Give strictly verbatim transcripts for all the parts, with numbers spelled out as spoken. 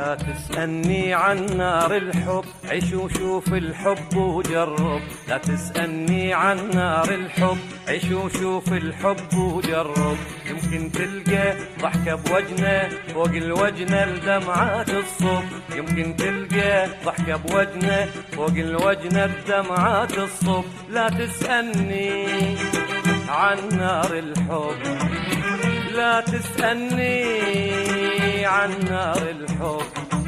لا تسألني عن نار الحب، عيش وشوف الحب وجرب. لا تسألني عن نار الحب، عيش وشوف الحب وجرب. يمكن تلقى ضحكة بوجنه فوق الوجنة لدمعات الصب. يمكن تلقى ضحكة بوجنه فوق الوجنة لدمعات الصب. لا تسألني عن نار الحب، لا تسألني عن نار الحب.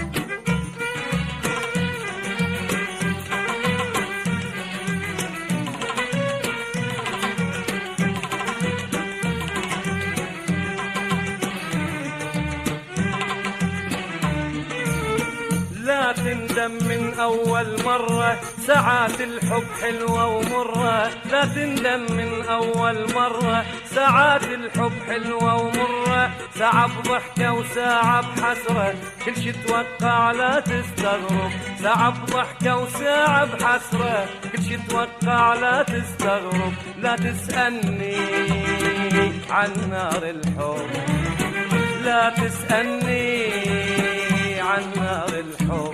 لا تندم من أول مرة، ساعات الحب حلوة ومرة. لا تندم من أول مرة، ساعات الحب حلوة ومرة. ساعة بضحكة وساعة بحسرة، كل شي توقع لا تستغرب. ساعة بضحكة وساعة بحسرة، كل شي توقع لا تستغرب. لا تسألني عن نار الحب، لا تسألني عن نار الحب.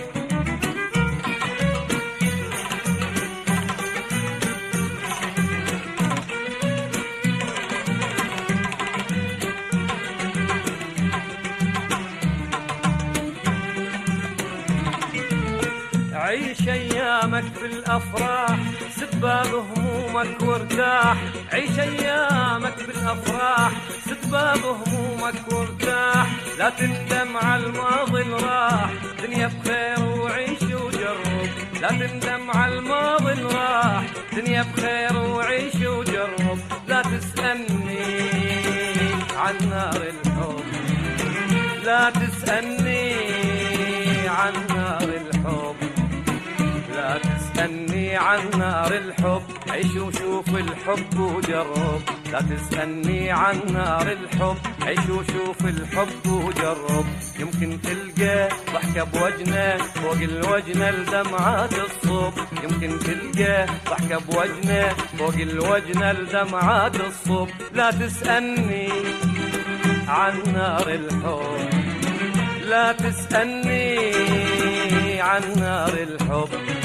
عيش ايامك بالافراح، سباب همومك وارتاح. عيش ايامك بالافراح، سباب همومك وارتاح. لا تندم على الماضي الراح، دنيا بخير وعيش وجرب. لا تندم على الماضي الراح، دنيا بخير وعيش وجرب. لا تسألني عن نار الحب، لا تسألني عن نار الحب. لا تسألني عن نار الحب، عيش وشوف الحب وجرب. لا تسألني عن نار الحب، عيش وشوف الحب وجرب. يمكن تلقى ضحكة بوجنه فوق الوجنة لدمعات الصب. يمكن تلقى ضحكة بوجنه فوق الوجنة لدمعات الصب. لا تسألني عن نار الحب، لا تسألني عن نار الحب.